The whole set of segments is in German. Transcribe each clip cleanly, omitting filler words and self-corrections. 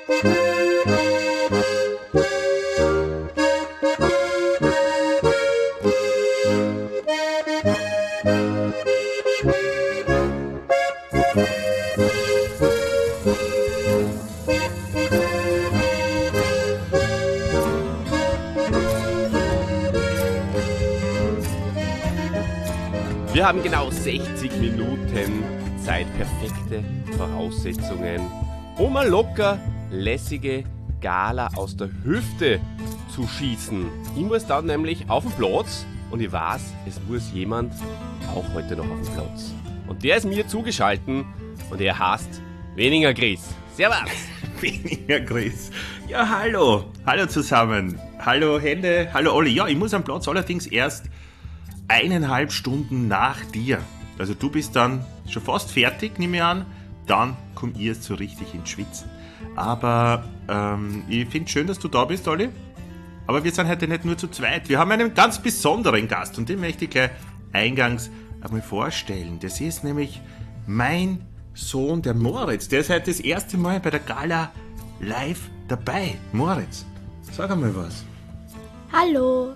Wir haben genau 60 Minuten Zeit, perfekte Voraussetzungen, um eine locker lässige Gala aus der Hüfte zu schießen. Ich muss dann nämlich auf den Platz und ich weiß, es muss jemand auch heute noch auf den Platz. Und der ist mir zugeschalten und er heißt Weniger Chris. Servus! Weniger Chris. Ja, hallo. Hallo zusammen. Hallo Hände. Hallo Olli. Ja, ich muss am Platz allerdings erst 1,5 Stunden nach dir. Also du bist dann schon fast fertig, nehme ich an. Dann komm ich jetzt so richtig ins Schwitzen. Aber ich finde es schön, dass du da bist, Olli. Aber wir sind heute nicht nur zu zweit. Wir haben einen ganz besonderen Gast und den möchte ich gleich eingangs einmal vorstellen. Das ist nämlich mein Sohn, der Moritz. Der ist heute das erste Mal bei der Gala live dabei. Moritz, sag einmal was. Hallo.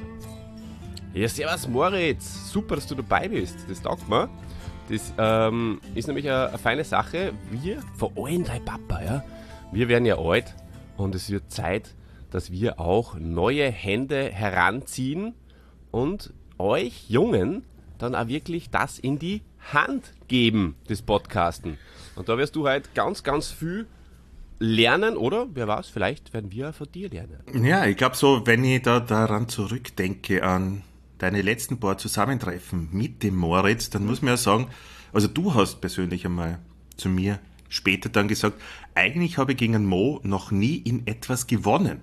Ja, servus Moritz, super, dass du dabei bist, das taugt mir. Das ist nämlich eine feine Sache. Wir, vor allem dein Papa, ja, wir werden ja alt und es wird Zeit, dass wir auch neue Hände heranziehen und euch Jungen dann auch wirklich das in die Hand geben, das Podcasten. Und da wirst du halt ganz, ganz viel lernen, oder? Wer weiß, vielleicht werden wir von dir lernen. Ja, ich glaube so, wenn ich da daran zurückdenke an deine letzten paar Zusammentreffen mit dem Moritz, dann muss man ja sagen, also du hast persönlich einmal zu mir später dann gesagt, eigentlich habe ich gegen einen Mo noch nie in etwas gewonnen.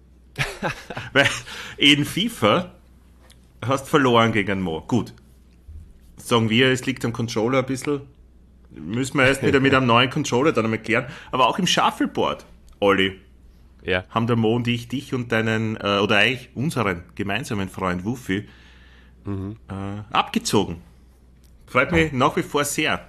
Weil in FIFA hast verloren gegen einen Mo. Gut, sagen wir, es liegt am Controller ein bisschen, müssen wir erst wieder mit einem neuen Controller dann einmal klären, aber auch im Shuffleboard, Olli, ja, haben der Mo und ich dich und deinen, oder eigentlich unseren gemeinsamen Freund Wuffi abgezogen. Freut mich nach wie vor sehr.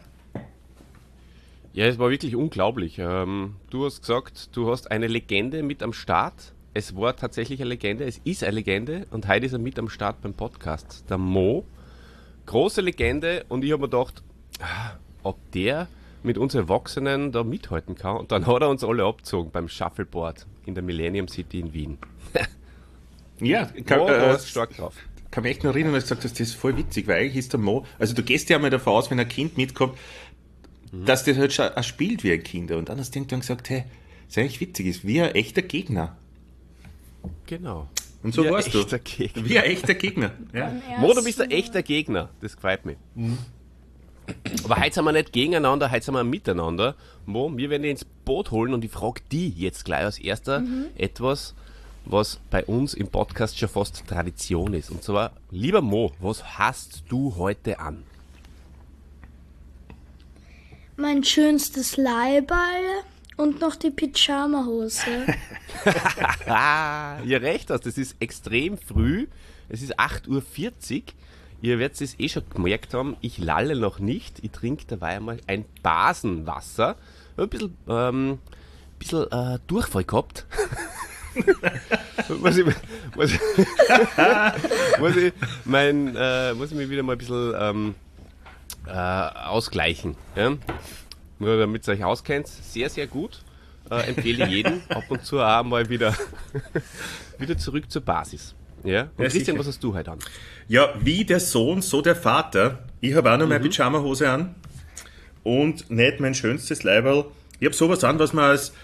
Ja, es war wirklich unglaublich. Du hast gesagt, du hast eine Legende mit am Start. Es war tatsächlich eine Legende, es ist eine Legende und heute ist er mit am Start beim Podcast. Der Mo, große Legende, und ich habe mir gedacht, ob der mit uns Erwachsenen da mithalten kann. Und dann hat er uns alle abgezogen beim Shuffleboard in der Millennium City in Wien. Ja, stark drauf. Kann mich echt noch erinnern, dass du gesagt hast, das ist voll witzig, weil eigentlich ist der Mo, also du gehst ja mal davon aus, wenn ein Kind mitkommt, dass das halt schon auch spielt wie ein Kind. Und dann hast du irgendwann gesagt, hey, das ist eigentlich witzig, ist wie ein echter Gegner. Genau. Und so warst du. Gegner. Wie ein echter Gegner. Ja. Mo, du bist ein echter Gegner. Das gefällt mir. Aber heute sind wir nicht gegeneinander, heute sind wir miteinander. Mo, wir werden dich ins Boot holen und ich frage dich jetzt gleich als erster etwas, was bei uns im Podcast schon fast Tradition ist. Und zwar, lieber Mo, was hast du heute an? Mein schönstes Leiberl und noch die Pyjama-Hose. Ja, recht hast, das ist extrem früh. Es ist 8:40 Uhr. Ihr werdet es eh schon gemerkt haben, ich lalle noch nicht. Ich trinke dabei einmal ein Basenwasser. Ich habe ein bisschen Durchfall gehabt. muss ich mich wieder mal ein bisschen ausgleichen. Ja? Nur damit ihr euch auskennt, sehr, sehr gut. Empfehle jedem ab und zu auch mal wieder zurück zur Basis. Ja? Und Ja, Christian, sicher. was hast du heute an? Ja, wie der Sohn, so der Vater. Ich habe auch noch meine Pyjama-Hose an und nicht mein schönstes Leiberl. Ich habe sowas an, was man als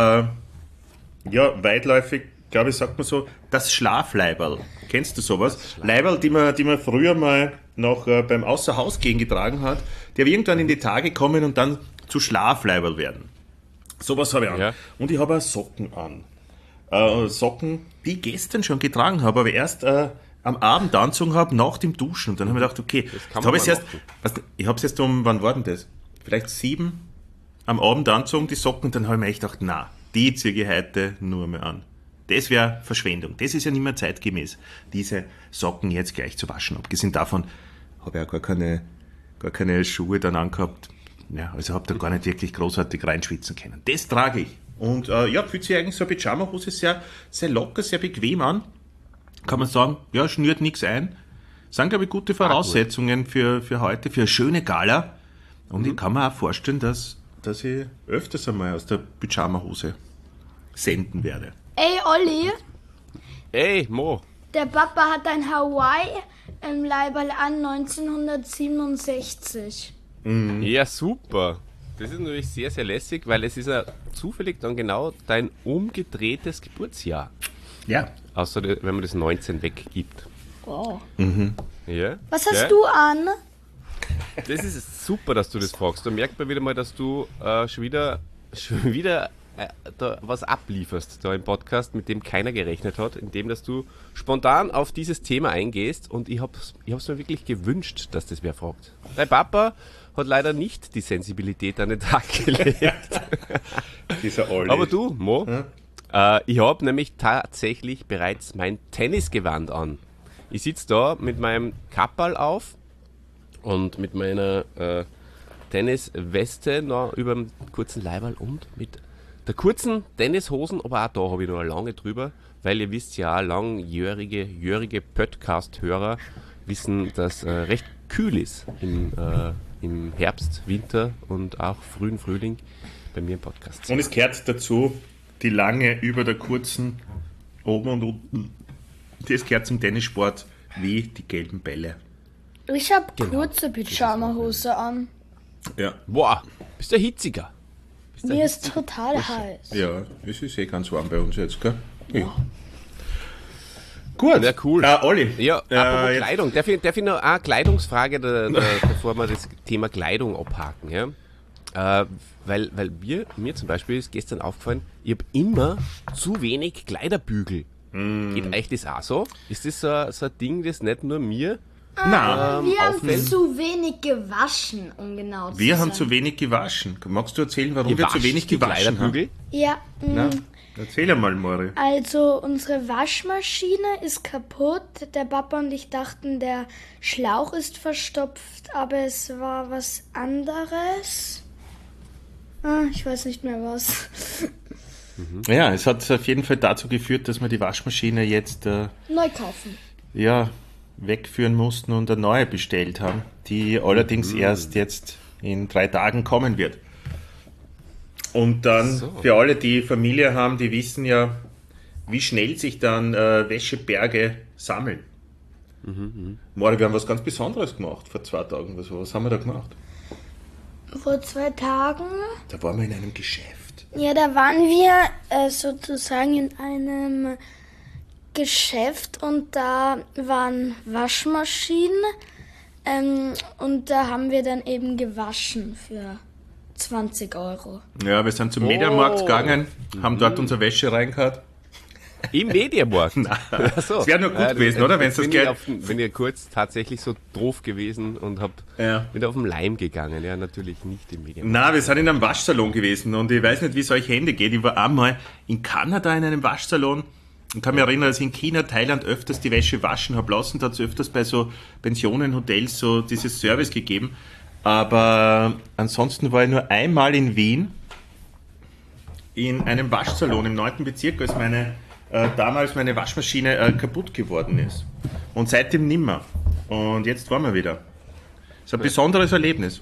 weitläufig, glaube ich, sagt man so, das Schlafleiberl. Kennst du sowas? Leiberl, die man früher mal noch beim Außerhausgehen getragen hat, die aber irgendwann in die Tage kommen und dann zu Schlafleiberl werden. Sowas habe ich an. Ja. Und ich habe auch Socken an. Socken, die ich gestern schon getragen habe, aber erst am Abend angezogen habe, nach dem Duschen. Und dann habe ich gedacht, okay, kann jetzt habe man ich ich habe es erst wann war denn das? Vielleicht 7 am Abend angezogen, die Socken, und dann habe ich mir echt gedacht, na, die ziehe ich heute nur mehr an. Das wäre Verschwendung. Das ist ja nicht mehr zeitgemäß, diese Socken jetzt gleich zu waschen. Abgesehen davon habe ich auch gar keine Schuhe dann angehabt. Ja, also habe da gar nicht wirklich großartig reinschwitzen können. Das trage ich. Und fühlt sich eigentlich so eine Pyjama-Hose sehr, sehr locker, sehr bequem an. Kann man sagen, ja, schnürt nichts ein. Sind, glaube ich, gute Voraussetzungen für heute, für eine schöne Gala. Und ich kann mir auch vorstellen, dass ich öfters einmal aus der Pyjama-Hose senden werde. Ey, Olli, Ey, Mo. der Papa hat ein Hawaii im Leiberl an 1967. Ja, super. Das ist natürlich sehr, sehr lässig, weil es ist ja zufällig dann genau dein umgedrehtes Geburtsjahr. Ja. Außer wenn man das 19 weggibt. Wow. Ja? Was hast du an? Das ist super, dass du das fragst. Da merkt man wieder mal, dass du schon wieder da was ablieferst da im Podcast, mit dem keiner gerechnet hat, indem dass du spontan auf dieses Thema eingehst, und ich hab's mir wirklich gewünscht, dass das wer fragt. Dein Papa hat leider nicht die Sensibilität an den Tag gelegt. Dieser Olli. Aber du, Mo, ich habe nämlich tatsächlich bereits mein Tennisgewand an. Ich sitze da mit meinem Kapperl auf und mit meiner Tennisweste noch über dem kurzen Leiberl und mit der kurzen Tennishosen, aber auch da habe ich noch eine lange drüber, weil ihr wisst ja, langjährige Podcast-Hörer wissen, dass recht kühl ist im Herbst, Winter und auch frühen Frühling bei mir im Podcast. Und es gehört dazu, die lange über der kurzen, oben und unten, das gehört zum Tennissport wie die gelben Bälle. Ich habe kurze Pyjama-Hose an. Ja. Boah, bist du hitziger? Mir ist total heiß. Ja, es ist eh ganz warm bei uns jetzt, gell? Ja. Gut. Ja, cool. Olli. Ja, apropos jetzt- Kleidung. Darf ich noch eine Kleidungsfrage, bevor wir das Thema Kleidung abhaken, ja? Weil mir zum Beispiel ist gestern aufgefallen, ich habe immer zu wenig Kleiderbügel. Geht euch das auch so? Ist das so ein Ding, das nicht nur mir Nein, Wir haben auffällt? zu wenig gewaschen, um genau zu wir sein. haben zu wenig gewaschen. Magst du erzählen, warum wir zu wascht wenig die gewaschen haben? Kleiderbügel? Ja, Na, erzähl einmal, Mori. also unsere Waschmaschine ist kaputt. Der Papa und ich dachten, der Schlauch ist verstopft, aber es war was anderes. Ich weiß nicht mehr was. Ja, es hat auf jeden Fall dazu geführt, dass wir die Waschmaschine jetzt Neu kaufen. wegführen mussten und eine neue bestellt haben, die allerdings erst jetzt in 3 Tagen kommen wird. Und dann für alle, die Familie haben, die wissen ja, wie schnell sich dann Wäscheberge sammeln. Mori, wir haben was ganz Besonderes gemacht vor 2 Tagen. Was haben wir da gemacht? Vor 2 Tagen, Da waren wir in einem Geschäft. ja, da waren wir sozusagen in einem Geschäft und da waren Waschmaschinen und da haben wir dann eben gewaschen für 20 Euro. Ja, wir sind zum Mediamarkt gegangen, haben dort unsere Wäsche reingehauen. Im Mediamarkt. Ach so. Das wäre nur gut gewesen, oder? Wenn's das Geld- Bin ich kurz tatsächlich so doof gewesen und bin auf den Leim gegangen. Ja, natürlich nicht im Mediamarkt. Na, wir sind in einem Waschsalon gewesen und ich weiß nicht, wie es euch Hände geht. Ich war einmal in Kanada in einem Waschsalon und kann mich erinnern, dass ich in China, Thailand öfters die Wäsche waschen habe lassen. Da hat es öfters bei so Pensionen, Hotels so dieses Service gegeben. Aber ansonsten war ich nur einmal in Wien in einem Waschsalon im 9. Bezirk, als damals meine Waschmaschine kaputt geworden ist. Und seitdem nimmer. Und jetzt waren wir wieder. Das ist ein besonderes Erlebnis.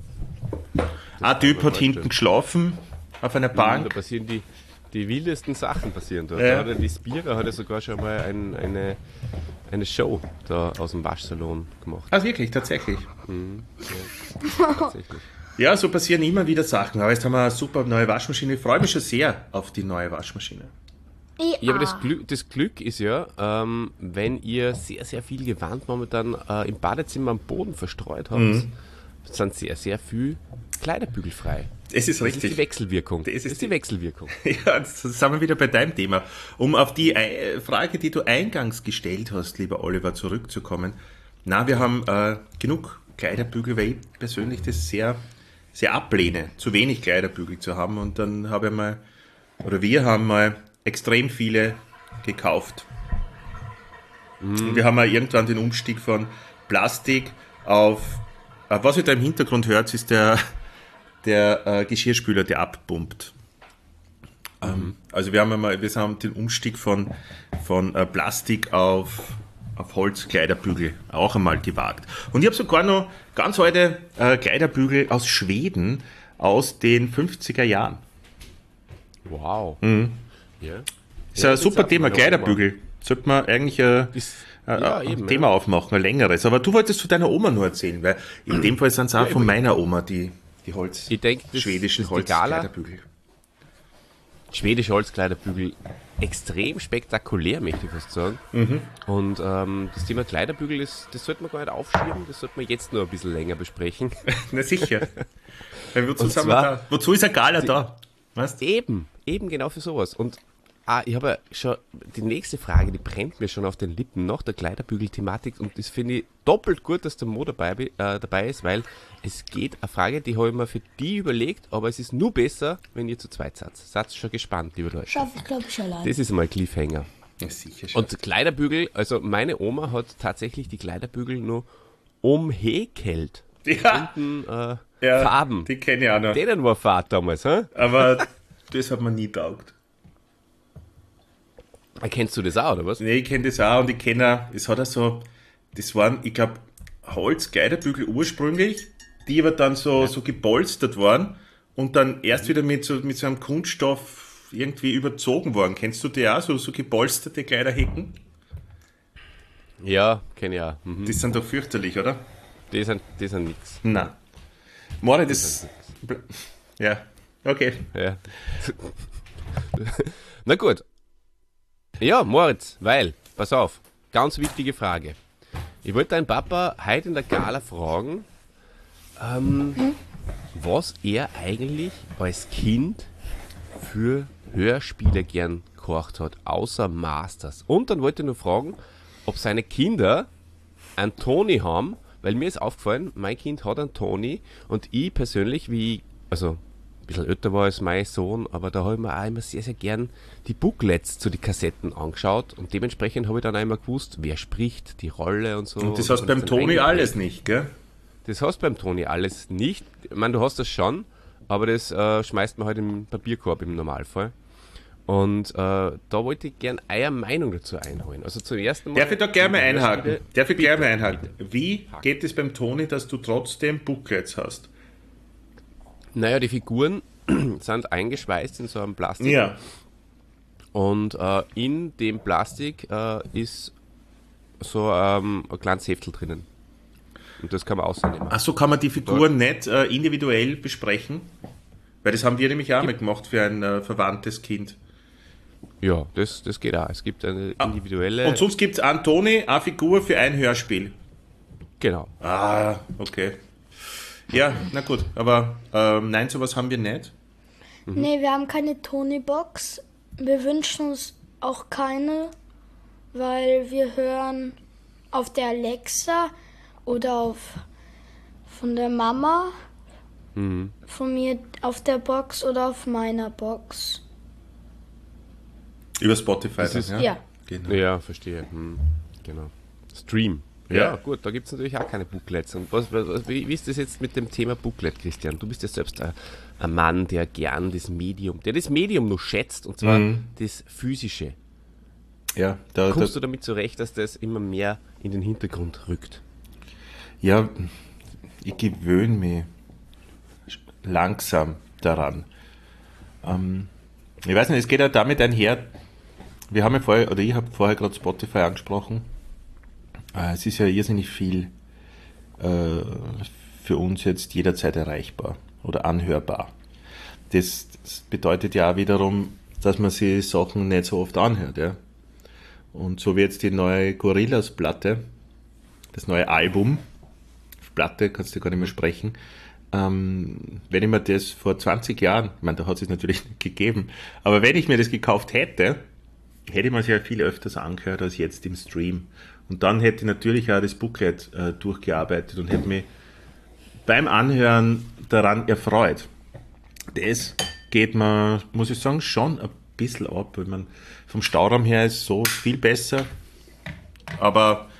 Ein Typ hat hinten geschlafen auf einer Da Bank. passieren die wildesten Sachen passieren dort. Ja. Ja. Die Spira hat ja sogar schon mal eine Show da aus dem Waschsalon gemacht. Ah, wirklich, tatsächlich. Tatsächlich. Ja, so passieren immer wieder Sachen. Aber jetzt haben wir eine super neue Waschmaschine. Ich freue mich schon sehr auf die neue Waschmaschine. Ja, aber das Glück ist ja, wenn ihr sehr, sehr viel Gewand momentan im Badezimmer am Boden verstreut habt, sind sehr, sehr viel Kleiderbügel frei. Es ist Das ist die richtig. Wechselwirkung. Das ist die- Wechselwirkung. Ja, jetzt sind wir wieder bei deinem Thema. Um auf die Frage, die du eingangs gestellt hast, lieber Oliver, zurückzukommen. Na, wir haben genug Kleiderbügel, weil ich persönlich das sehr, sehr ablehne, zu wenig Kleiderbügel zu haben. Und dann wir haben mal extrem viele gekauft. Und wir haben mal irgendwann den Umstieg von Plastik auf, was ihr da im Hintergrund hört, ist der Geschirrspüler, der abpumpt. Also wir haben den Umstieg von Plastik auf Holzkleiderbügel auch einmal gewagt. Und ich habe sogar noch ganz alte Kleiderbügel aus Schweden aus den 50er Jahren. Wow. Ja. Ist ein super Thema, Kleiderbügel. Sollte man eigentlich ein Thema aufmachen, ein längeres. Aber du wolltest zu deiner Oma nur erzählen, weil in dem Fall sind es auch von meiner Oma die schwedischen Holzkleiderbügel. Schwedische Holzkleiderbügel, extrem spektakulär, möchte ich fast sagen. Und das Thema Kleiderbügel, das sollte man gar nicht aufschieben, das sollte man jetzt noch ein bisschen länger besprechen. Na sicher. Weil wozu ist eine Gala da? Weißt? Eben genau für sowas. Und ich habe ja schon die nächste Frage, die brennt mir schon auf den Lippen nach der Kleiderbügel-Thematik, und das finde ich doppelt gut, dass der Mo dabei ist, weil es geht eine Frage, die habe ich mir für die überlegt, aber es ist nur besser, wenn ihr zu zweit seid. Seid schon gespannt, liebe Leute. Schaffe ich, glaube ich, allein. Das ist einmal Cliffhanger. Ja, sicher schon. Und Kleiderbügel, also meine Oma hat tatsächlich die Kleiderbügel nur umhäkelt. Ja. Unten Farben. Die kenne ich auch noch. Denen war Fahrt damals, hä? Aber das hat man nie taugt. Kennst du das auch, oder was? Nee, ich kenne das auch, und ich kenne auch, es hat auch so, das waren, ich glaube, Holzkleiderbügel ursprünglich, die aber dann so gepolstert waren und dann erst wieder mit so einem Kunststoff irgendwie überzogen worden. Kennst du die auch, so gepolsterte Kleiderhecken? Ja, kenne ich auch. Die sind doch fürchterlich, oder? Die sind nix. Nein. Mori, das... Ja, okay. Ja. Na gut. Ja, Moritz, weil, pass auf, ganz wichtige Frage. Ich wollte deinen Papa heute in der Gala fragen, was er eigentlich als Kind für Hörspiele gern gehorcht hat, außer Masters. Und dann wollte ich nur fragen, ob seine Kinder einen Toni haben, weil mir ist aufgefallen, mein Kind hat einen Toni, und ich persönlich, also ein bisschen älter war als mein Sohn, aber da habe ich mir auch immer sehr, sehr gern die Booklets zu den Kassetten angeschaut, und dementsprechend habe ich dann auch immer gewusst, wer spricht, die Rolle und so. Und das hast du beim Toni alles nicht, gell? Das hast du beim Toni alles nicht. Ich meine, du hast das schon, aber das schmeißt man halt im Papierkorb im Normalfall. Und da wollte ich gern eure Meinung dazu einholen. Also zum ersten Mal... Darf ich da gerne mal einhaken? Wie geht es beim Toni, dass du trotzdem Booklets hast? Naja, die Figuren sind eingeschweißt in so einem Plastik. Ja. Und in dem Plastik ist so ein kleines Heftel drinnen. Und das kann man ausnehmen. Ach so, kann man die Figuren nicht individuell besprechen? Weil das haben wir nämlich auch mal gemacht für ein verwandtes Kind. Ja, das geht auch. Es gibt eine individuelle... Und sonst gibt es einen Toni, eine Figur für ein Hörspiel. Genau. Ah, okay. Ja, na gut. Aber nein, sowas haben wir nicht. Nee, wir haben keine Tony-Box. Wir wünschen uns auch keine, weil wir hören auf der Alexa oder von der Mama, von mir auf der Box oder auf meiner Box. Über Spotify. Ja. Genau. Ja, verstehe. Genau. Stream. Ja, gut, da gibt es natürlich auch keine Booklets. Und wie ist das jetzt mit dem Thema Booklet, Christian? Du bist ja selbst ein Mann, der gern das Medium noch schätzt, und zwar das Physische. Ja, Kommst du damit zurecht, dass das immer mehr in den Hintergrund rückt? Ja, ich gewöhne mich langsam daran. Ich weiß nicht, es geht ja damit einher, ich habe vorher gerade Spotify angesprochen. Es ist ja irrsinnig viel für uns jetzt jederzeit erreichbar oder anhörbar. Das bedeutet ja auch wiederum, dass man sich Sachen nicht so oft anhört. Ja? Und so wie jetzt die neue Gorillaz-Platte, das neue Album, Platte, kannst du gar nicht mehr sprechen, wenn ich mir das vor 20 Jahren, ich meine, da hat es natürlich nicht gegeben, aber wenn ich mir das gekauft hätte ich mir es ja viel öfters angehört als jetzt im Stream. Und dann hätte ich natürlich auch das Booklet durchgearbeitet und hätte mich beim Anhören daran erfreut. Das geht mir, muss ich sagen, schon ein bisschen ab. Ich meine, vom Stauraum her ist so viel besser. Aber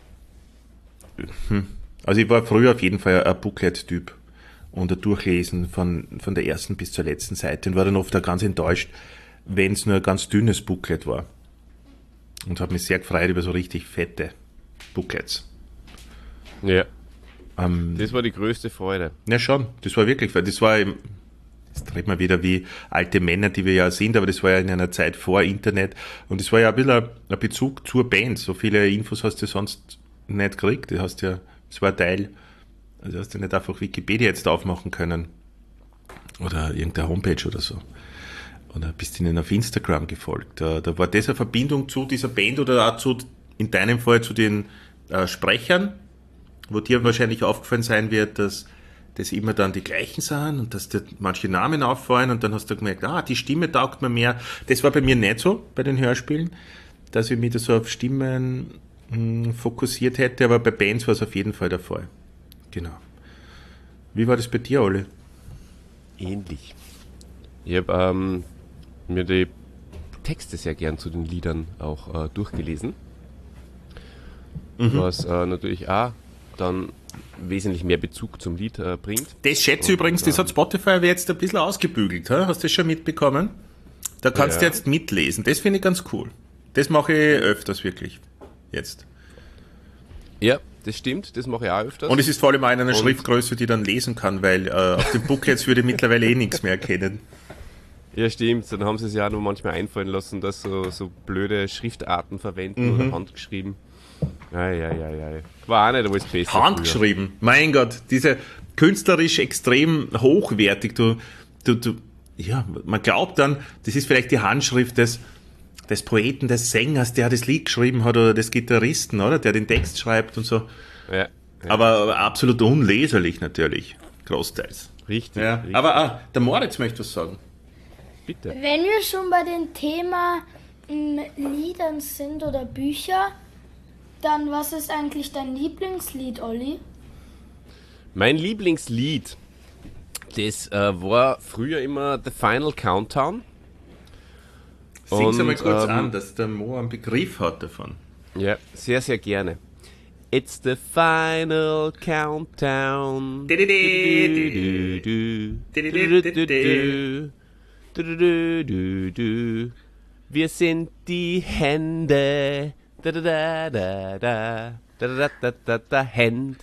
also ich war früher auf jeden Fall ein Booklet-Typ und ein Durchlesen von der ersten bis zur letzten Seite und war dann oft auch ganz enttäuscht, wenn es nur ein ganz dünnes Booklet war. Und habe mich sehr gefreut über so richtig fette Booklets. Ja. Das war die größte Freude. Ja, schon. Das war wirklich, weil das war, jetzt redet man wieder wie alte Männer, die wir ja sind, aber das war ja in einer Zeit vor Internet und das war ja ein bisschen ein Bezug zur Band. So viele Infos hast du sonst nicht gekriegt. Du hast ja, das war ein Teil, also hast du nicht einfach Wikipedia jetzt aufmachen können oder irgendeine Homepage oder so. Oder bist ihnen auf Instagram gefolgt. Da war das eine Verbindung zu dieser Band oder auch zu, in deinem Fall zu den Sprechern, wo dir wahrscheinlich aufgefallen sein wird, dass das immer dann die gleichen sind und dass dir manche Namen auffallen und dann hast du gemerkt, die Stimme taugt mir mehr. Das war bei mir nicht so, bei den Hörspielen, dass ich mich da so auf Stimmen fokussiert hätte, aber bei Bands war es auf jeden Fall der Fall. Genau. Wie war das bei dir, Olli? Ähnlich. Ich habe mir die Texte sehr gern zu den Liedern auch durchgelesen, was natürlich auch dann wesentlich mehr Bezug zum Lied bringt. Das schätze ich übrigens, das hat Spotify jetzt ein bisschen ausgebügelt. Hast du das schon mitbekommen? Da kannst du jetzt mitlesen. Das finde ich ganz cool. Das mache ich öfters wirklich. Jetzt. Ja, das stimmt. Das mache ich auch öfters. Und es ist vor allem auch in einer Schriftgröße, die ich dann lesen kann, weil auf dem Booklets würde ich mittlerweile nichts mehr erkennen. Ja, stimmt. Dann haben sie es ja auch nur manchmal einfallen lassen, dass so blöde Schriftarten verwenden oder handgeschrieben. Ja. War auch nicht alles besser. Handgeschrieben. Früher. Mein Gott, diese künstlerisch extrem hochwertig. Ja, man glaubt dann, das ist vielleicht die Handschrift des Poeten, des Sängers, der das Lied geschrieben hat oder des Gitarristen, oder? Der den Text schreibt und so. Ja. Aber absolut unleserlich natürlich. Großteils. Richtig. Ja. Richtig. Aber der Moritz möchte was sagen. Bitte. Wenn wir schon bei dem Thema Liedern sind oder Bücher, dann was ist eigentlich dein Lieblingslied, Olli? Mein Lieblingslied, das war früher immer The Final Countdown. Sing's einmal kurz an, dass der Mo einen Begriff hat davon. Ja, sehr, sehr gerne. It's the final countdown. Wir sind die Hände. Hände.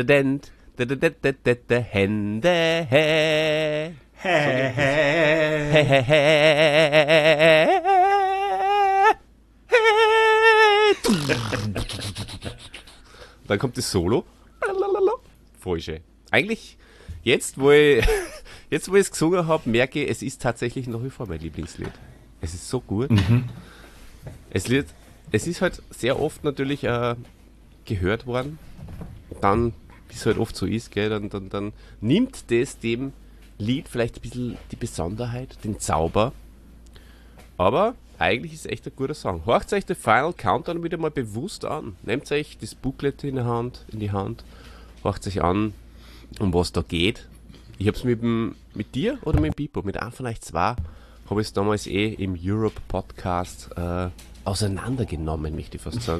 Dann kommt das Solo. Voll schön. Eigentlich, jetzt wo ich es gesungen habe, merke ich, es ist tatsächlich nach wie vor mein Lieblingslied. Es ist so gut. Es ist halt sehr oft natürlich gehört worden. Dann, wie es halt oft so ist, gell, dann nimmt das dem Lied vielleicht ein bisschen die Besonderheit, den Zauber. Aber eigentlich ist es echt ein guter Song. Horcht euch den Final Countdown wieder mal bewusst an. Nehmt euch das Booklet in die Hand, horcht euch an, um was da geht. Ich habe es mit dir oder mit Pipo, mit einem von euch zwei, habe ich es damals im Europe Podcast auseinandergenommen, möchte ich fast sagen.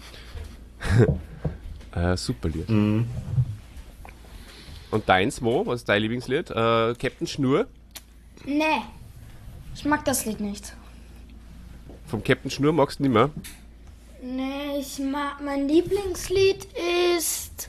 Super Lied. Und deins, Mo, was ist dein Lieblingslied? Captain Schnur? Nee, ich mag das Lied nicht. Vom Captain Schnur magst du nicht mehr? Nee, mein Lieblingslied ist...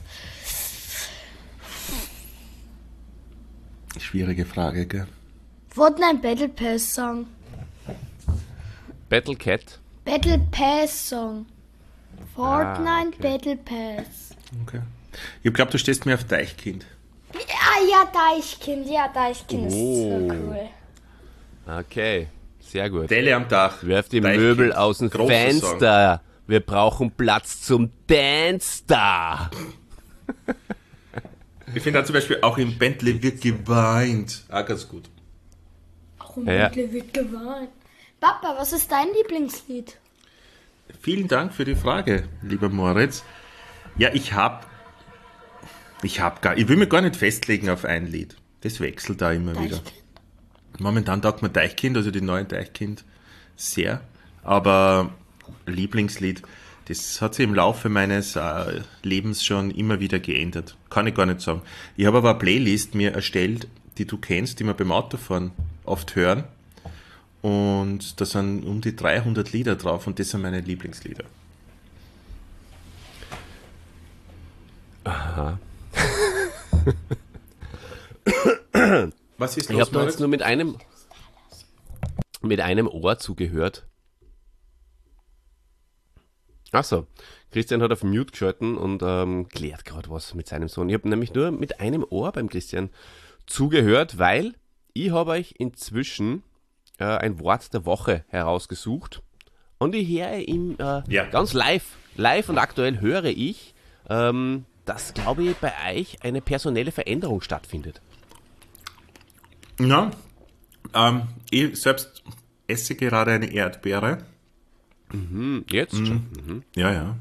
Schwierige Frage, gell? Fortnite Battle Pass Song. Battle Cat? Battle Pass Song. Fortnite okay. Battle Pass. Okay. Ich glaube, du stehst mir auf Deichkind. Ja, Deichkind ist so cool. Okay, sehr gut. Delle am Dach. Werft die Deichkind. Möbel aus dem Großer Fenster. Wir brauchen Platz zum Dance da. Ich finde da zum Beispiel auch im Bentley wird geweint. Ganz gut. Auch im Bentley wird geweint. Papa, was ist dein Lieblingslied? Vielen Dank für die Frage, lieber Moritz. Ja, ich will mich gar nicht festlegen auf ein Lied. Das wechselt da immer wieder. Momentan taugt mir Deichkind, also die neuen Deichkind, sehr. Aber Lieblingslied, das hat sich im Laufe meines Lebens schon immer wieder geändert. Kann ich gar nicht sagen. Ich habe aber eine Playlist mir erstellt, die du kennst, die wir beim Autofahren oft hören. und da sind um die 300 Lieder drauf und das sind meine Lieblingslieder. Aha. Was ist Ich habe da jetzt nur mit einem Ohr zugehört. Achso, Christian hat auf Mute geschalten und klärt gerade was mit seinem Sohn. Ich habe nämlich nur mit einem Ohr beim Christian zugehört, weil ich habe euch inzwischen ein Wort der Woche herausgesucht und ich höre ihm ganz live und aktuell höre ich, dass, glaube ich, bei euch eine personelle Veränderung stattfindet. Ja, ich selbst esse gerade eine Erdbeere. Jetzt schon? Ja.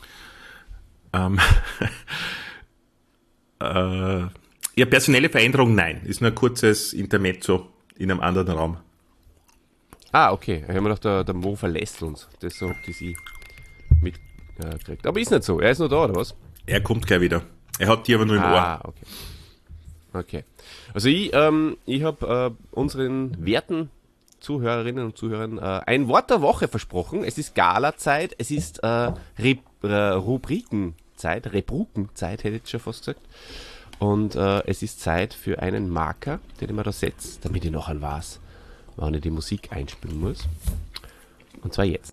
Ja, personelle Veränderung, nein. Ist nur ein kurzes Intermezzo in einem anderen Raum. Ah, okay. Ich habe mir gedacht, der Mo verlässt uns. Das so habt ihr sie mitgekriegt. Aber ist nicht so. Er ist noch da, oder was? Er kommt gleich wieder. Er hat die aber nur im Ohr. Ah, okay. Also ich habe unseren werten Zuhörerinnen und Zuhörern ein Wort der Woche versprochen. Es ist Gala-Zeit, es ist Rubrikenzeit, hätte ich jetzt schon fast gesagt. Und es ist Zeit für einen Marker, den ich mir da setze, damit ich nachher weiß, wann ich die Musik einspielen muss. Und zwar jetzt.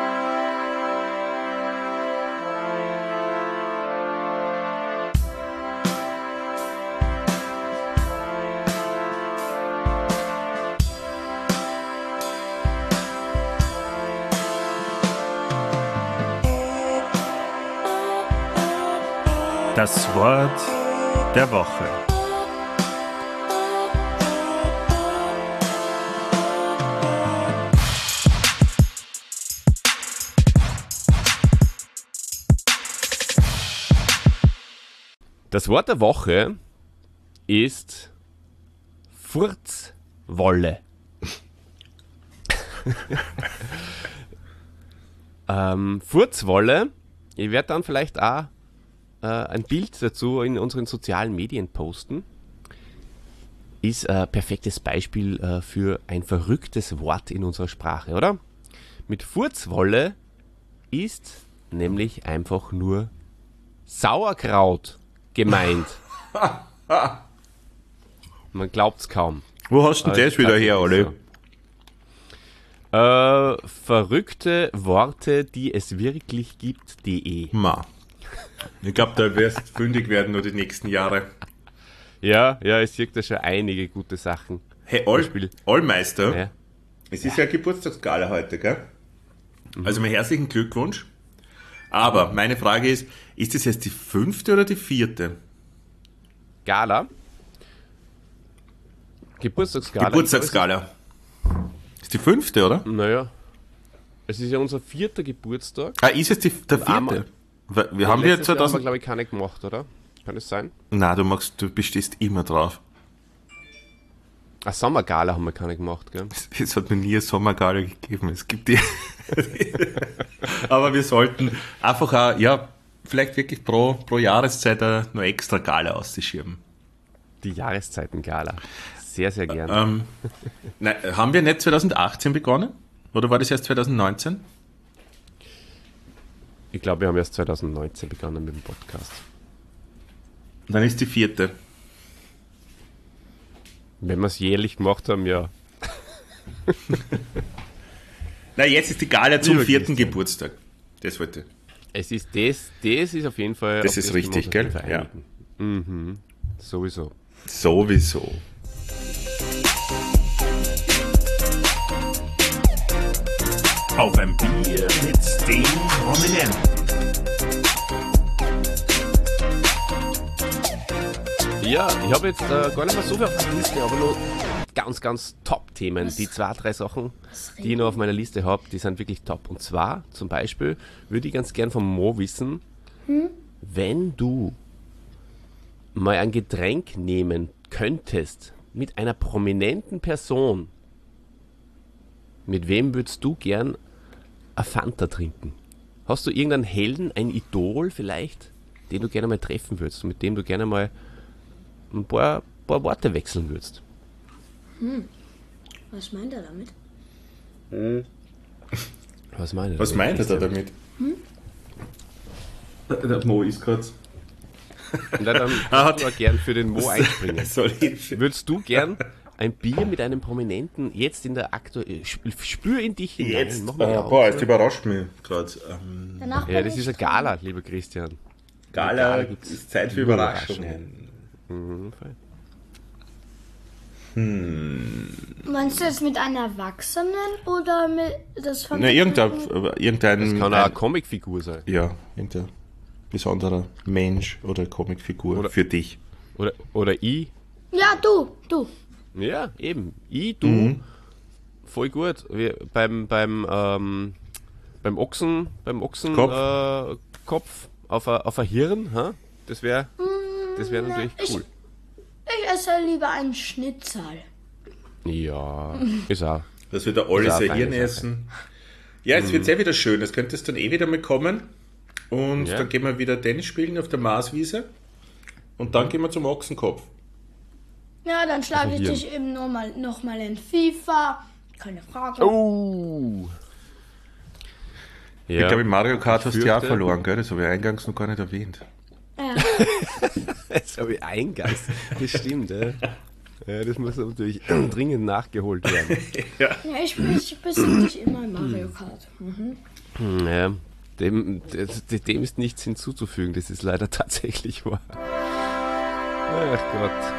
Das Wort der Woche. Das Wort der Woche ist Furzwolle. Furzwolle, ich werde dann vielleicht auch ein Bild dazu in unseren sozialen Medien posten, ist ein perfektes Beispiel für ein verrücktes Wort in unserer Sprache, oder? Mit Furzwolle ist nämlich einfach nur Sauerkraut gemeint. Man glaubt's kaum. Wo hast du denn das wieder her, Olli? Verrückte Worte, die es wirklich gibt.de. Ich glaube, da wirst du fündig werden nur die nächsten Jahre. Ja, es gibt da schon einige gute Sachen. Hey, Allmeister, Ja. es ist ja Geburtstagsgala heute, gell? Also mein herzlichen Glückwunsch. Aber meine Frage ist das jetzt die 5. oder die 4.? Gala. Geburtstagsgala. Geburtstagsgala. Ist die 5., oder? Naja. Es ist ja unser 4. Geburtstag. Ah, ist es der 4.? Wir haben jetzt 2000... haben wir, glaube ich, keine gemacht, oder? Kann das sein? Nein, du bestehst immer drauf. Eine Sommergala haben wir keine gemacht, gell? Es hat mir nie eine Sommergala gegeben. Es gibt die. Aber wir sollten einfach auch, vielleicht wirklich pro Jahreszeit noch extra Gala auszuschieben. Die Jahreszeiten-Gala. Sehr, sehr gerne. Nein, haben wir nicht 2018 begonnen? Oder war das erst 2019? Ich glaube, wir haben erst 2019 begonnen mit dem Podcast. Dann ist die 4. Wenn wir es jährlich gemacht haben, ja. Na, jetzt ist die Gala zum 4. Geburtstag. Das wollte ich. Es ist das ist auf jeden Fall... Das ist richtig, gell? Ja. Mhm. Sowieso. Auf ein Bier mit den Prominenten. Ja, ich habe jetzt gar nicht mehr so viel auf der Liste, aber nur ganz, ganz Top-Themen. Die 2, 3 Sachen, die ich noch auf meiner Liste habe, die sind wirklich top. Und zwar, zum Beispiel, würde ich ganz gern vom Mo wissen, wenn du mal ein Getränk nehmen könntest mit einer prominenten Person, mit wem würdest du gern eine Fanta trinken? Hast du irgendeinen Helden, ein Idol vielleicht, den du gerne mal treffen würdest, mit dem du gerne mal ein paar Worte wechseln würdest? Was meint er damit? Was meint er? Was meint er da damit? Der Mo ist gerade. Na, dann würdest du auch gern für den Mo einspringen. Soll ich? Würdest du gern ein Bier mit einem Prominenten jetzt in der aktuellen... Spür in dich hinein. Jetzt? Mach mal die Augen Boah, zu. jetzt überrascht mich gerade. Danach Ja, bin das ich ist eine dran. Gala, lieber Christian. Gala gibt's ist Zeit für nur Überraschungen. Mhm, voll. Meinst du jetzt mit einem Erwachsenen oder mit das von Na, irgendein Das kann auch eine Comicfigur sein. ja, irgendein besonderer Mensch oder Comicfigur Oder- für dich. Oder ich. Ja, du. Ja, eben. Du. Voll gut. Beim Ochsen, Kopf auf ein Hirn, ha? Das wäre natürlich cool. Ich esse lieber einen Schnitzel. Ja, ist auch. Dass wir da alle Ist auch so eine Hirn feine essen. Ja, jetzt wird es wieder schön. Das könnte es dann wieder mal kommen. Und Ja. dann gehen wir wieder Tennis spielen auf der Marswiese. Und dann gehen wir zum Ochsenkopf. Ja, dann schlage ich hier. dich eben noch mal in FIFA. Keine Frage. Oh! Ich glaube, in Mario Kart hast du ja auch fürchte- verloren, gell? Das habe ich eingangs noch gar nicht erwähnt. Ja. Das habe ich eingangs. Das stimmt, ja. Ja, das muss natürlich dringend nachgeholt werden. Ja, ich besiege dich immer in Mario Kart. Ja, dem ist nichts hinzuzufügen, das ist leider tatsächlich wahr. Ach Gott.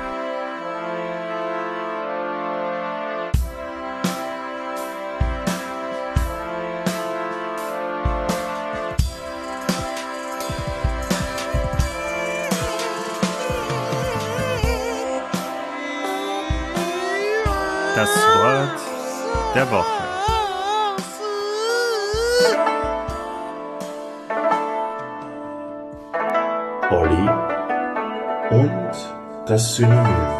Das Wort der Woche. Olli und das Synonym.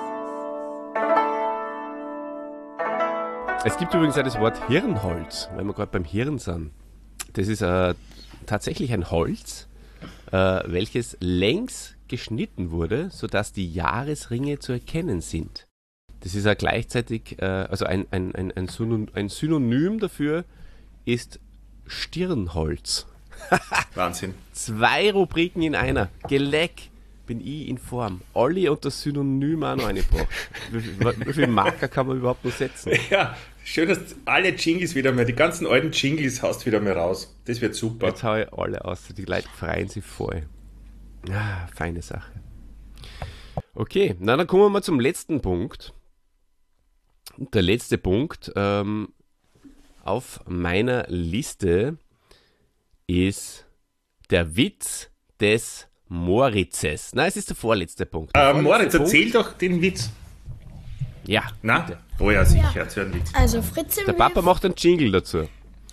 Es gibt übrigens auch das Wort Hirnholz, weil wir gerade beim Hirn sind. Das ist tatsächlich ein Holz, welches längs geschnitten wurde, sodass die Jahresringe zu erkennen sind. Das ist ja gleichzeitig, also ein Synonym dafür ist Stirnholz. Wahnsinn. 2 Rubriken in einer. Geleck bin ich in Form. Olli und das Synonym auch noch eingebracht. Wie viele Marker kann man überhaupt noch setzen? Ja, schön, dass alle Jingles wieder mal, die ganzen alten Jingles haust wieder mal raus. Das wird super. Jetzt hau ich alle aus. Die Leute freuen sich voll. Ah, feine Sache. Okay, na dann kommen wir mal zum letzten Punkt. Und der letzte Punkt auf meiner Liste ist der Witz des Moritzes. Nein, es ist der vorletzte Punkt. Der vorletzte Moritz, Punkt- erzähl doch den Witz. Ja, Na? bitte. Oh ja, sicher, erzähl einen Witz. Also Fritzchen Der Papa macht einen Jingle dazu.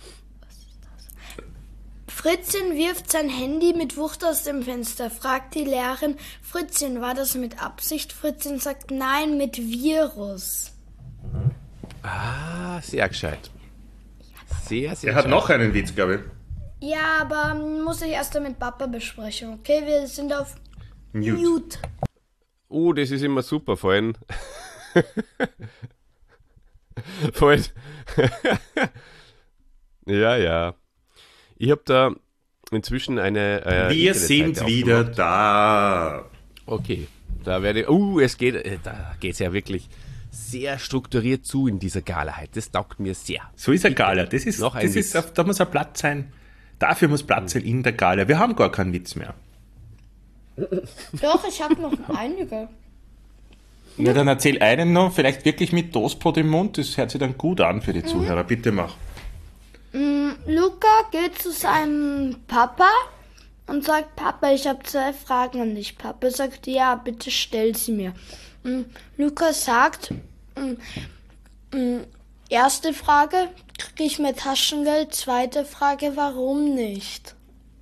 Fritzchen wirft sein Handy mit Wucht aus dem Fenster, fragt die Lehrerin, Fritzchen, war das mit Absicht? Fritzchen sagt, nein, mit Virus. Ah, sehr gescheit. Sehr, sehr Er hat gescheit. noch einen Witz, glaube ich. Ja, aber muss ich erst mit Papa besprechen, okay? Wir sind auf Mute. Mute. Das ist immer super, vor allem. Vor allem. Ja. Ich habe da inzwischen eine. Wir Internetseite sind wieder aufgemacht. da. Okay, da werde ich. Da geht es ja wirklich sehr strukturiert zu in dieser Gala heute. Das taugt mir sehr. So ist eine Gala. Das ist, Noch ein das ist, Witz. da muss ein Platz sein. Dafür muss Platz sein in der Gala. Wir haben gar keinen Witz mehr. Doch, ich habe noch einige. Na, dann erzähl einen noch, vielleicht wirklich mit Toastbrot im Mund. Das hört sich dann gut an für die Zuhörer. Bitte mach. Luca geht zu seinem Papa und sagt, Papa, ich habe 2 Fragen an dich. Papa sagt, ja, bitte stell sie mir. Luca sagt, erste Frage, kriege ich mehr Taschengeld? Zweite Frage, warum nicht?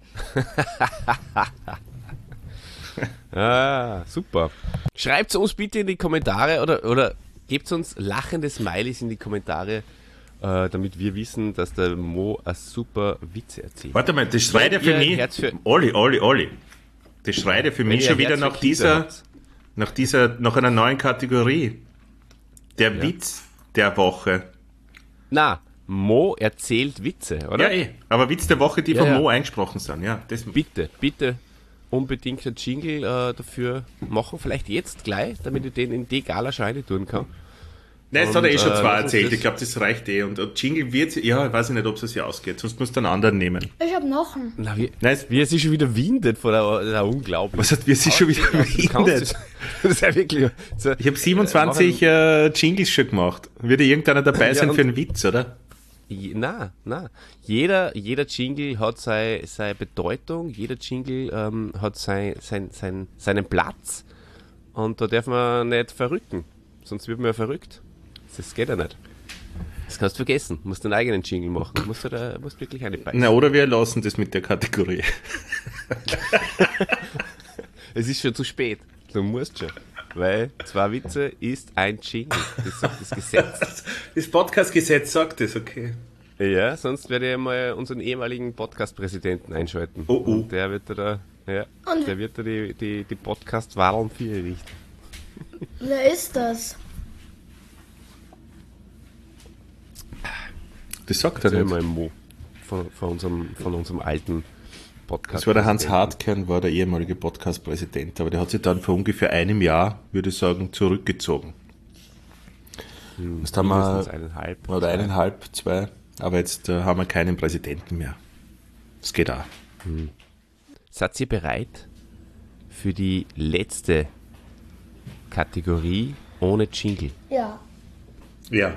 Ah, super. Schreibt uns bitte in die Kommentare oder gebt uns lachende Smileys in die Kommentare, damit wir wissen, dass der Mo ein super Witze erzählt. Warte mal, das schreit ja für Ihr mich. Herz für- Olli. Das schreit ja für mich ihr schon wieder Herz für Kinder habt. nach einer neuen Kategorie. Der Witz der Woche. Na, Mo erzählt Witze, oder? Ja, aber Witz der Woche, die Ja, von ja. Mo eingesprochen sind. Ja, das Bitte unbedingt einen Jingle dafür machen. Vielleicht jetzt gleich, damit ich den in die Gala Scheine tun kann. Nein, das hat er Und, eh schon zwei lass uns erzählt. das- Ich glaube, das reicht eh. Und Jingle wird, ja, ich weiß nicht, ob es sich ausgeht. Sonst musst du einen anderen nehmen. Ich habe noch einen. Na, Nein, wie er sich schon wieder windet vor der unglaublich. was hat wir sich schon wieder Das verhindert? ist ja wirklich. So, Ich habe 27 Jingles schon gemacht. Wird irgendeiner dabei sein und- für einen Witz, oder? Na. Jeder Jingle hat seine Bedeutung, jeder Jingle hat seinen Platz und da darf man nicht verrücken. Sonst wird man ja verrückt. Das geht ja nicht. Das kannst du vergessen. Du musst deinen eigenen Jingle machen. Du musst wirklich eine beißen. Na, oder wir lassen das mit der Kategorie. Es ist schon zu spät. Du musst schon. Weil 2 Witze ist ein Jingle. Das sagt das Gesetz. Das Podcast-Gesetz sagt das, okay. Ja, sonst werde ich mal unseren ehemaligen Podcast-Präsidenten einschalten. Oh. Und der wird da, der wird da die Podcast-Wahlen für ihr richten. Wer ist das? Das sagt er Das ist nicht. immer im Mo von unserem alten Podcast. Das war der Hans Hartkern, war der ehemalige Podcast-Präsident, aber der hat sich dann vor ungefähr einem Jahr, würde ich sagen, zurückgezogen. Jetzt haben Mindestens wir, eineinhalb. oder 1,5, 2, aber jetzt haben wir keinen Präsidenten mehr. Das geht auch. Seid ihr bereit für die letzte Kategorie ohne Jingle? Ja. Ja.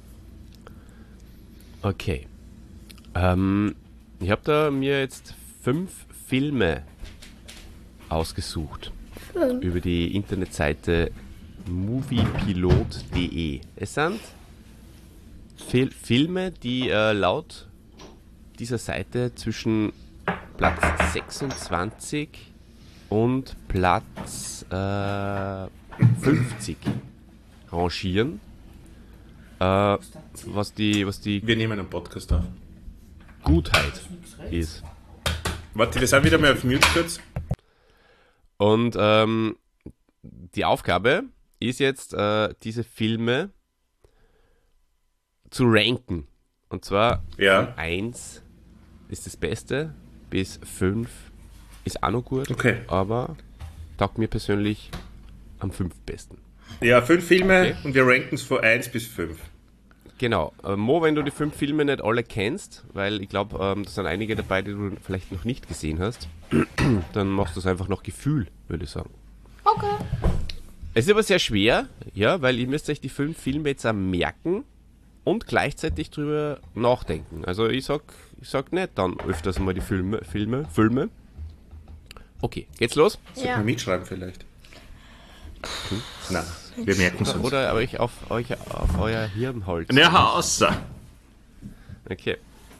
Okay. Ich habe da mir jetzt 5 Filme ausgesucht über die Internetseite moviepilot.de. Es sind Filme, die laut dieser Seite zwischen Platz 26 und Platz 50 rangieren. Was die Wir nehmen einen Podcast auf. Gutheit ist. Warte, wir sind wieder mal auf Mute kurz. Und die Aufgabe ist jetzt, diese Filme zu ranken. Und zwar Ja. von 1 ist das Beste, bis 5 ist auch noch gut, Okay. aber taugt mir persönlich am 5 besten. Ja, 5 Filme Okay. und wir ranken es von 1 bis 5. Genau. Mo, wenn du die 5 Filme nicht alle kennst, weil ich glaube, da sind einige dabei, die du vielleicht noch nicht gesehen hast, dann machst du es einfach nach Gefühl, würde ich sagen. Okay. Es ist aber sehr schwer, ja, weil ihr müsst euch die 5 Filme jetzt auch merken und gleichzeitig drüber nachdenken. Also ich sag nicht dann öfters mal die Filme. Okay, geht's los? Sollte Ja. man mitschreiben vielleicht? Nein, wir merken es uns. Oder euch auf euer Hirnholz. Na, außer. Okay.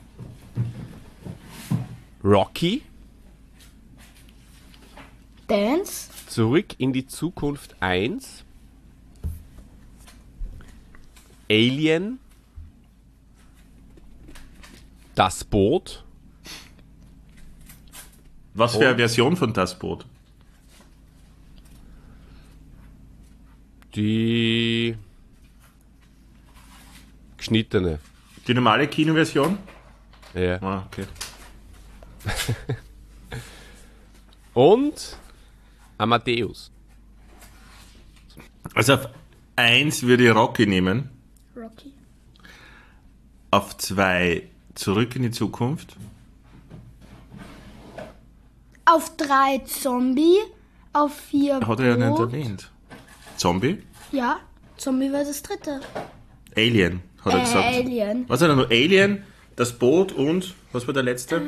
Rocky, Dance. Zurück in die Zukunft 1, Alien, Das Boot, Was für eine Version von Das Boot? die geschnittene. Die normale Kinoversion? Ja. Ah, okay. Und Amadeus. Also auf 1 würde ich Rocky nehmen. Rocky. Auf 2 Zurück in die Zukunft. Auf 3 Zombie. Auf 4 Hat er ja nicht Boot. erwähnt. Zombie? Ja, Zombie war das dritte. Alien, hat er gesagt. Alien. Was hat er noch? Alien, Das Boot und, was war der letzte?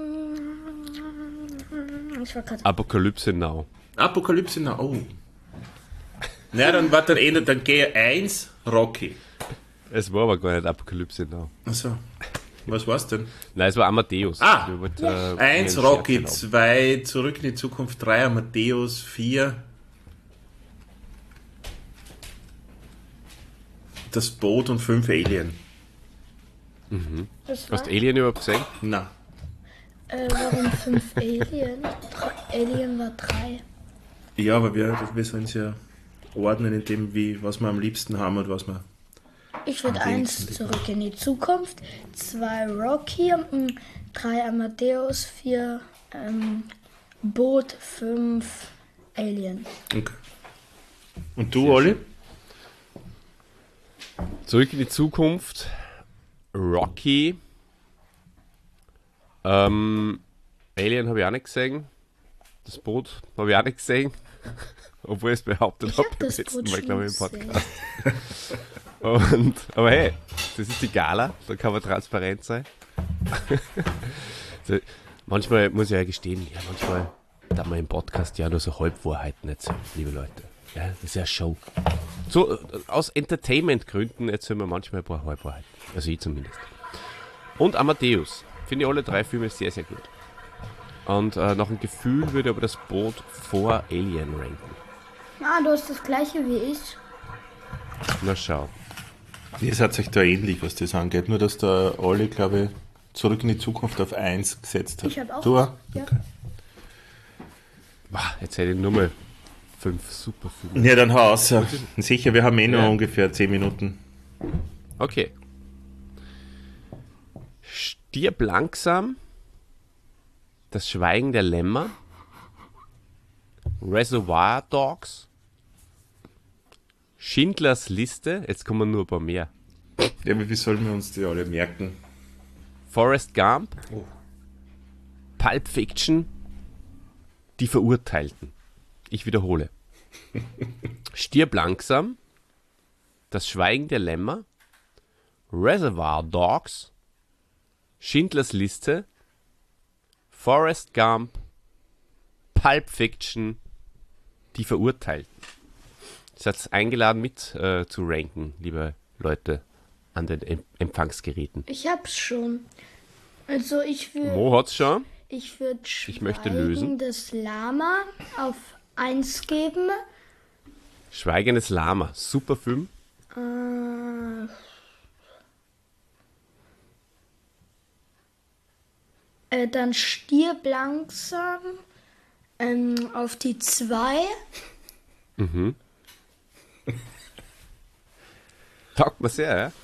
Ich war gerade. Apokalypse Now. Apokalypse Now. Oh. Na, dann war dann gehe 1 Rocky. Es war aber gar nicht Apokalypse Now. Achso. Was war's denn? Nein, es war Amadeus. Ah, Ich wollte, 1 mir einen Scherz Rocky, erlauben. 2 Zurück in die Zukunft, 3 Amadeus, 4 Das Boot und 5 Alien. Was Hast du Alien überhaupt gesehen? Na, warum 5 Alien? Alien war 3. ja, aber wir sollen es ja ordnen in dem, was wir am liebsten haben und was wir Ich würde 1 Zurück in die Zukunft, 2 Rocky, 3 Amadeus, 4 Boot, 5 Alien. Okay. Und du, Olli? Zurück in die Zukunft, Rocky, Alien habe ich auch nicht gesehen, das Boot habe ich auch nicht gesehen, obwohl ich es behauptet habe beim letzten Mal, glaube ich, im Podcast. Aber hey, das ist die Gala, da kann man transparent sein. Manchmal muss ich ja gestehen, manchmal darf man im Podcast ja nur so Halbwahrheiten erzählen, liebe Leute. Ja, das ist ja eine Show. So, aus Entertainment-Gründen erzählen wir manchmal ein paar Halbwahrheiten. Also ich zumindest. Und Amadeus. Finde ich alle 3 Filme sehr, sehr gut. Und nach dem Gefühl würde aber das Boot vor Alien ranken. Ah, du hast das gleiche wie ich. Na schau. Ihr seid euch da ähnlich, was das angeht. Nur, dass der Olli, glaube ich, Zurück in die Zukunft auf 1 gesetzt hat. Ich habe auch. Du auch? Ja. Okay. Jetzt hätte ich nur mal 5 super Filme. Ja, dann hau raus. Sicher, wir haben noch Ja. ungefähr 10 Minuten. Okay. Stirb langsam. Das Schweigen der Lämmer. Reservoir Dogs. Schindlers Liste. Jetzt kommen nur ein paar mehr. Ja, aber wie sollen wir uns die alle merken? Forrest Gump. Oh. Pulp Fiction. Die Verurteilten. Ich wiederhole. Stirb langsam. Das Schweigen der Lämmer. Reservoir Dogs. Schindlers Liste. Forrest Gump. Pulp Fiction. Die Verurteilten. Ihr seid eingeladen mit zu ranken, liebe Leute, an den Empfangsgeräten. Ich hab's schon. Also ich würde Mo hat's schon. ich würd Ich möchte lösen. das Lama auf 1 geben. Schweigendes Lama. Super Film. Dann Stirb langsam auf die 2. Taugt mir sehr, ja?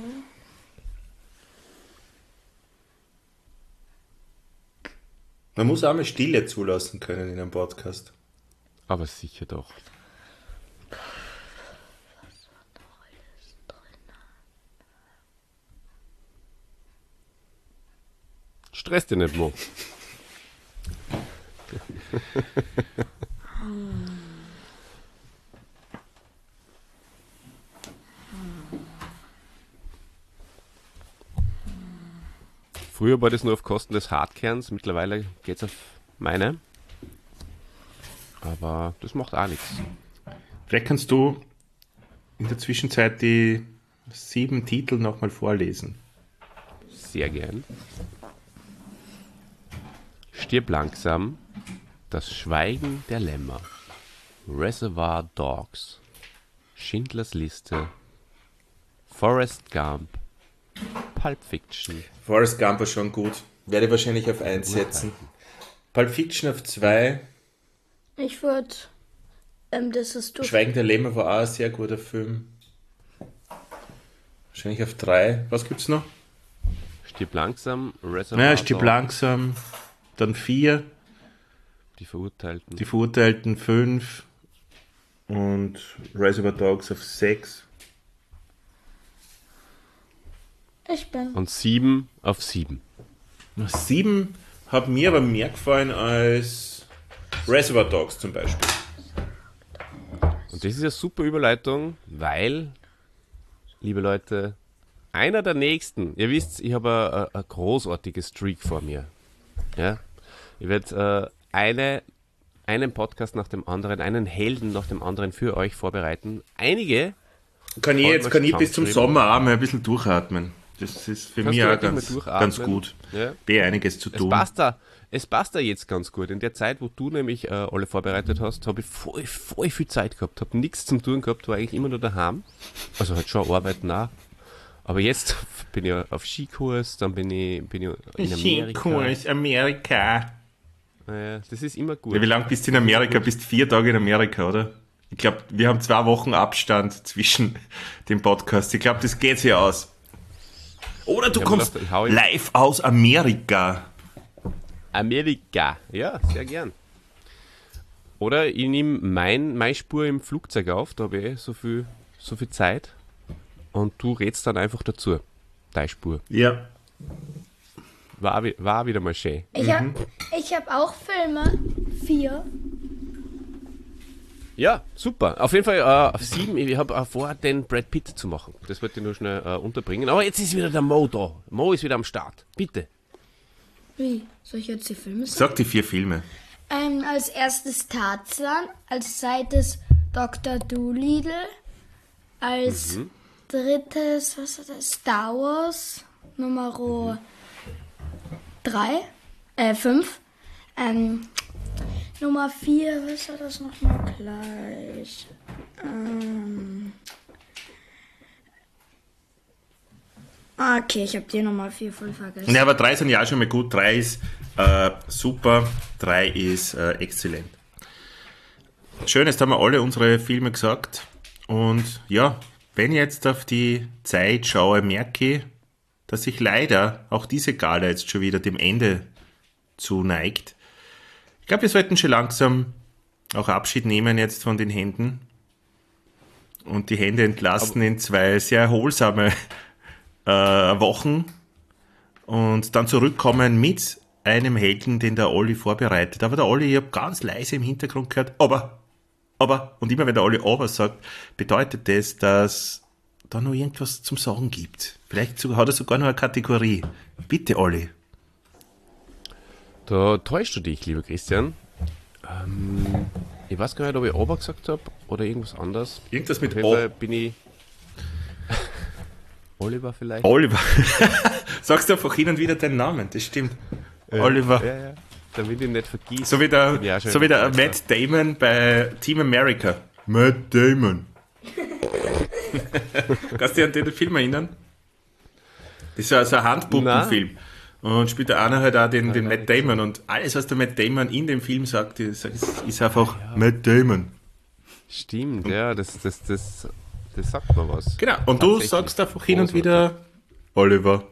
Man muss auch mal Stille zulassen können in einem Podcast. Aber sicher doch. Stress dich nicht, Mo. Früher war das nur auf Kosten des Hardkerns, mittlerweile geht's auf meine. Aber das macht auch nichts. Vielleicht kannst du in der Zwischenzeit die 7 Titel nochmal vorlesen. Sehr gern. Stirb langsam. Das Schweigen der Lämmer. Reservoir Dogs. Schindlers Liste. Forrest Gump. Pulp Fiction. Forrest Gump war schon gut. Werde wahrscheinlich auf 1 setzen. Pulp Fiction auf 2. Ich würde das ist durch. Schweigen der Lämmer war auch ein sehr guter Film. Wahrscheinlich auf 3. Was gibt's noch? Stirb langsam. Reservoir Naja, Stirb Dogs. langsam. Dann 4. Die Verurteilten. Die Verurteilten 5. Und Reservoir Dogs auf 6. Ich bin. Und 7 auf 7. 7 hat mir aber mehr gefallen als Reservoir Dogs zum Beispiel. Und das ist eine super Überleitung, weil, liebe Leute, einer der nächsten, ihr wisst, ich habe ein großartiges Streak vor mir. Ja? Ich werde einen Podcast nach dem anderen, einen Helden nach dem anderen für euch vorbereiten. Einige. Kann ich bis zum zusammenschreiben. Sommer auch mal ein bisschen durchatmen. Das ist für Kannst mich du auch wirklich mal durchatmen? ganz gut. Ja. Einiges zu tun. Es passt da jetzt ganz gut. In der Zeit, wo du nämlich alle vorbereitet hast, habe ich voll viel Zeit gehabt. Habe nichts zum Tun gehabt, war eigentlich immer nur daheim. Also halt schon arbeiten auch. Aber jetzt bin ich auf Skikurs, dann bin ich in Amerika. Skikurs, Amerika. Naja, das ist immer gut. Ja, wie lange bist du in Amerika? Bist 4 Tage in Amerika, oder? Ich glaube, wir haben 2 Wochen Abstand zwischen dem Podcast. Ich glaube, das geht sich aus. Oder du kommst live aus Amerika. Amerika, ja, sehr gern. Oder ich nehme meine Spur im Flugzeug auf, da habe ich so viel Zeit. Und du redst dann einfach dazu. Deine Spur. Ja. War wieder mal schön. Ich hab auch Filme. 4. Ja, super. Auf jeden Fall 7. Ich habe vor, den Brad Pitt zu machen. Das wollte ich nur schnell unterbringen. Aber jetzt ist wieder der Mo da. Mo ist wieder am Start. Bitte. Wie? Soll ich jetzt die Filme sagen? Sag die 4 Filme. Als erstes Tarzan, als zweites Dr. Dolittle, als drittes, was war das? Star Wars, Nummer 5. Nummer 4, was war das nochmal gleich? Okay, ich habe die Nummer 4 voll vergessen. Ja, aber 3 sind ja auch schon mal gut. 3 ist super, 3 ist exzellent. Schön, jetzt haben wir alle unsere Filme gesagt. Und ja, wenn ich jetzt auf die Zeit schaue, merke ich, dass sich leider auch diese Gala jetzt schon wieder dem Ende zuneigt. Ich glaube, wir sollten schon langsam auch Abschied nehmen jetzt von den Händen und die Hände entlassen in 2 sehr erholsame Wochen und dann zurückkommen mit einem Helden, den der Olli vorbereitet. Aber der Olli, ich habe ganz leise im Hintergrund gehört, aber, und immer wenn der Olli aber sagt, bedeutet das, dass da noch irgendwas zum Sagen gibt. Vielleicht hat er sogar noch eine Kategorie. Bitte, Olli. Da täuschst du dich, lieber Christian. Ich weiß gar nicht, ob ich aber gesagt habe oder irgendwas anderes. Irgendwas mit Auf jeden Fall bin ich... Oliver vielleicht? Oliver. Sagst du einfach hin und wieder deinen Namen, das stimmt. Oliver. Ja. Damit ich ihn nicht vergieße. So wie der Matt Damon bei Team America. Matt Damon. Kannst du dich an den Film erinnern? Das ist so ein Handpuppenfilm. Und spielt der einer halt auch den Matt Damon. Und alles, was der Matt Damon in dem Film sagt, ist einfach Matt Damon. Stimmt, ja, das sagt mir was. Genau, und du sagst einfach hin und wieder Oliver.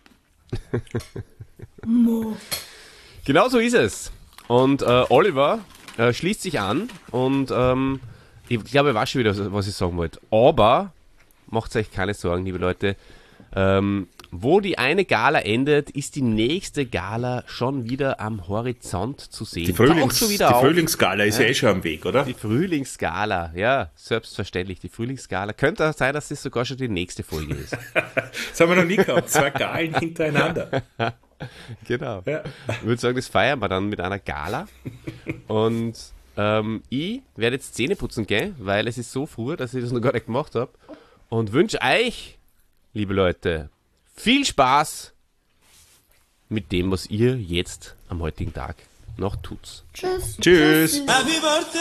Genau so ist es. Und Oliver schließt sich an und ich glaube, ich weiß schon wieder, was ich sagen wollte. Aber, macht euch keine Sorgen, liebe Leute, wo die eine Gala endet, ist die nächste Gala schon wieder am Horizont zu sehen. Die Frühlingsgala ist ja eh schon am Weg, oder? Die Frühlingsgala, ja, selbstverständlich. Die Frühlingsgala. Könnte auch sein, dass das sogar schon die nächste Folge ist. Das haben wir noch nie gehabt. 2 Galen hintereinander. Genau. Ja. Ich würde sagen, das feiern wir dann mit einer Gala. Und ich werde jetzt Zähne putzen gehen, weil es ist so früh, dass ich das noch gar nicht gemacht habe. Und wünsche euch, liebe Leute, viel Spaß mit dem, was ihr jetzt am heutigen Tag noch tut. Tschüss. Tschüss. Happy birthday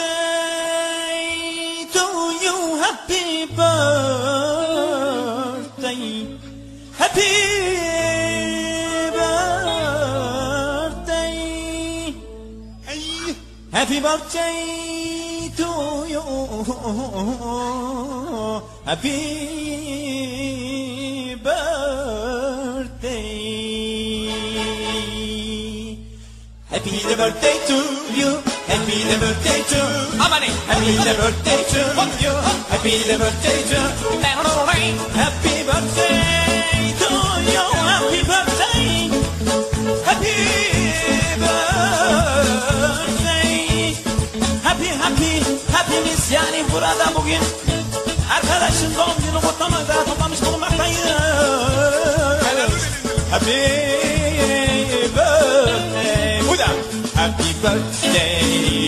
to you, happy birthday, happy birthday, happy birthday to you, happy birthday. Happy birthday to you. Happy birthday to Amani. Happy birthday to you. Happy birthday to Happy birthday to you. Happy birthday. Happy birthday. Happy Misyani burada bugün. Arkadaşın doğum günü kutlamada toplamış bulunmaktayız. Happy birthday. Happy birthday